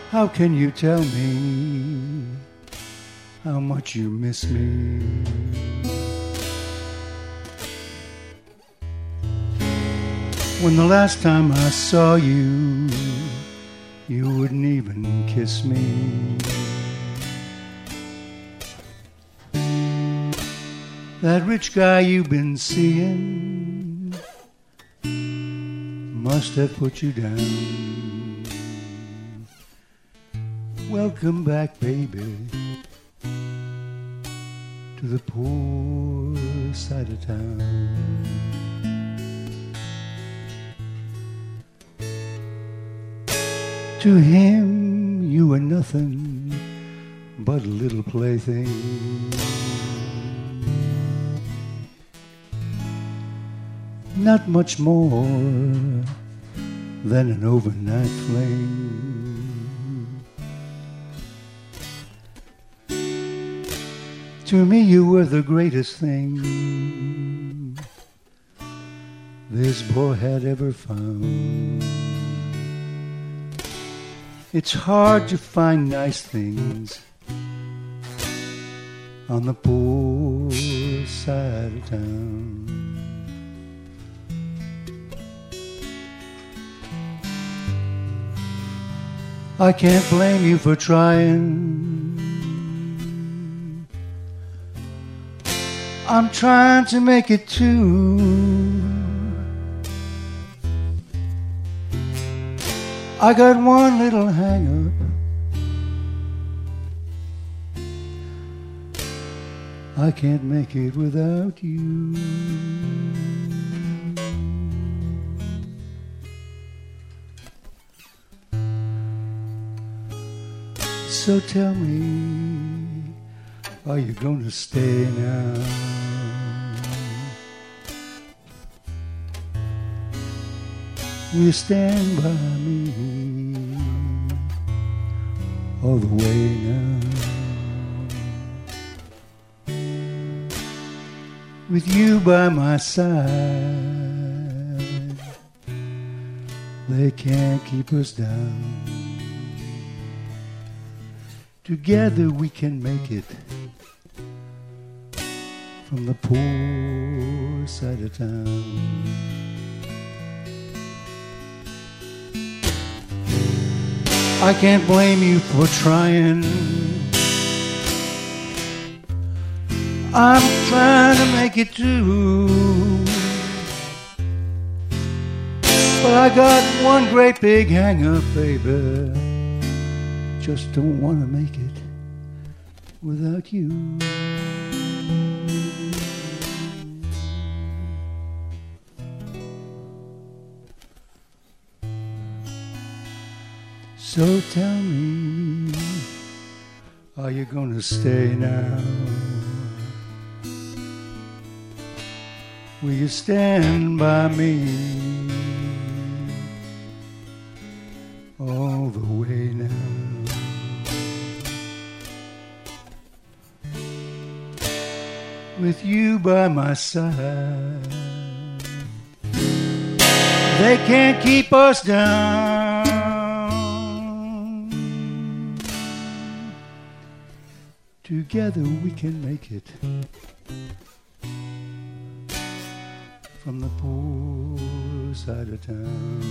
How can you tell me how much you miss me? When the last time I saw you, you wouldn't even kiss me. That rich guy you've been seeing must have put you down. Welcome back, baby, to the poor side of town. To him you were nothing but a little plaything. Not much more than an overnight fling. To me you were the greatest thing this boy had ever found. It's hard to find nice things on the poor side of town. I can't blame you for trying. I'm trying to make it too. I got one little hang-up. I can't make it without you. So tell me, are you gonna stay now? Will you stand by me all the way now? With you by my side, they can't keep us down. Together we can make it from the poor side of town. I can't blame you for trying. I'm trying to make it too. But I got one great big hang-up, baby. Just don't want to make it without you. So tell me, are you gonna stay now? Will you stand by me all the way now? With you by my side, they can't keep us down. Together we can make it from the poor side of town.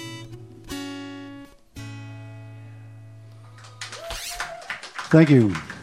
Thank you.